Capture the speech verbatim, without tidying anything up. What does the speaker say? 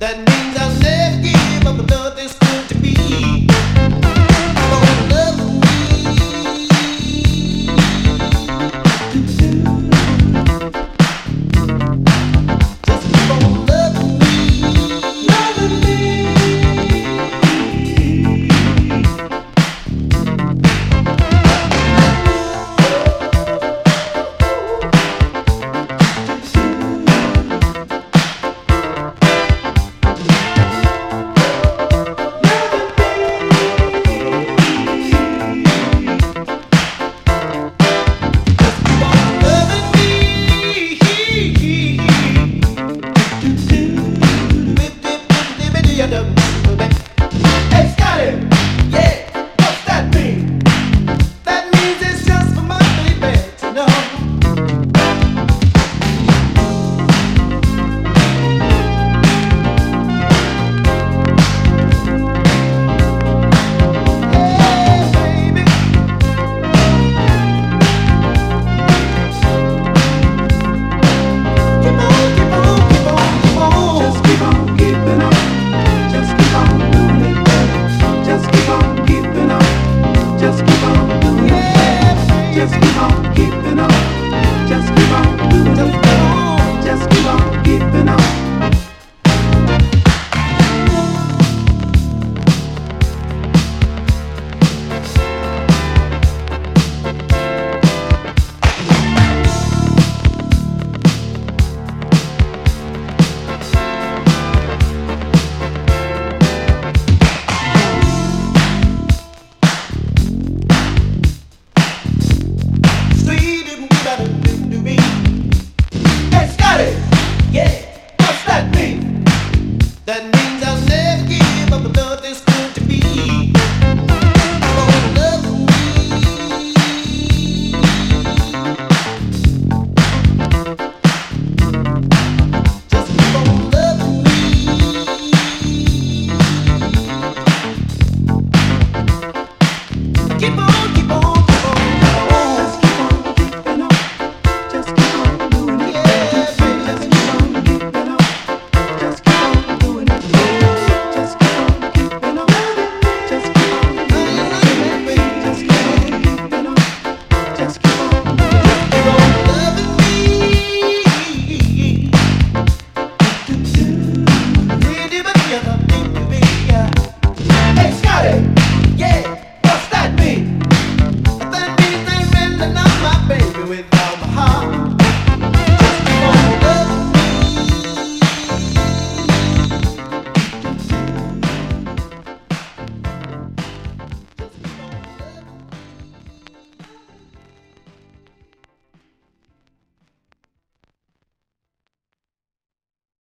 That means I'll never give up love that's good to me. Gonna love me. Just keep on loving me, loving me. Hey Scotty, yeah, what's that mean? That means it's just for my baby to know. Hey baby, keep on, keep on, keep on, keep on. Just keep on keeping up. Just keep on doing it better. Just keep on keeping up. Just keep on doing it better. Just keep on keeping up. Just keep on doing it better. Just keep on keeping up. Sweet and better to me. Hey Scotty, yeah, what's that mean? That means